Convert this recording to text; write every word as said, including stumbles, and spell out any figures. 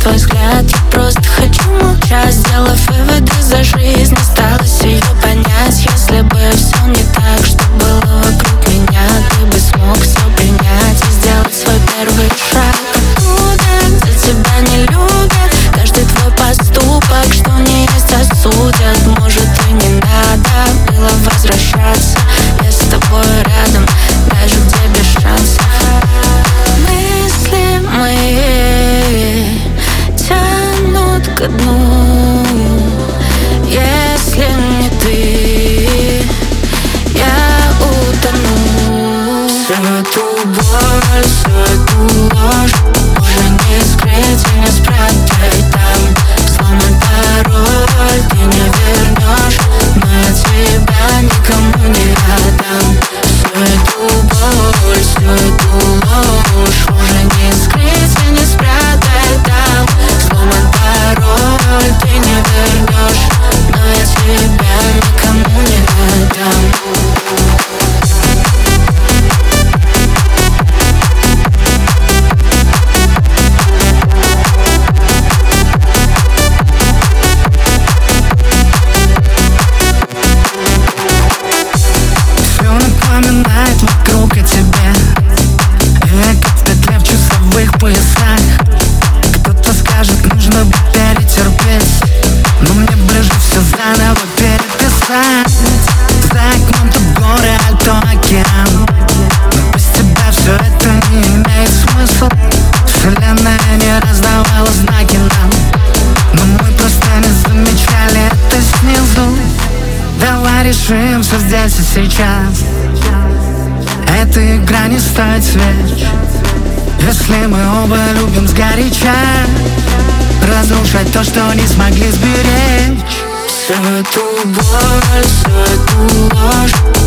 твой взгляд. Я просто хочу молчать, сделав выводы за жизнь. Осталось ее понять. Если бы все не так, что было вокруг меня, ты бы смог все принять и сделать свой первый шаг. Откуда за тебя не любят? Каждый твой поступок, что не есть, осудят. Может, и не надо было возвращаться. Я с тобой рядом, даже где без шансов. Мысли мои тянут ко дну. Если не ты, я утону. Всю эту боль, всю эту ложь уже не скрыть и не спрятать там. Сломан пароль, ты не вернешь, но я тебя никому не отдам. Всю эту боль, всю эту ложь уже не скрыть и не спрятать там. Сломан пароль, ты не вернешь, но я тебя никому не отдам. Вокруг о тебе я как в петле в часовых поясах. Кто-то скажет, нужно бы перетерпеть, но мне ближе все заново переписать. За окном то горы, а то океан, но без тебя все это не имеет смысла. Вселенная не раздавала знаки нам, но мы просто не замечали это снизу. Давай решим все здесь и сейчас. Эта игра не стоит свеч, если мы оба любим сгоряча разрушать то, что не смогли сберечь. Всю эту боль, всю эту ложь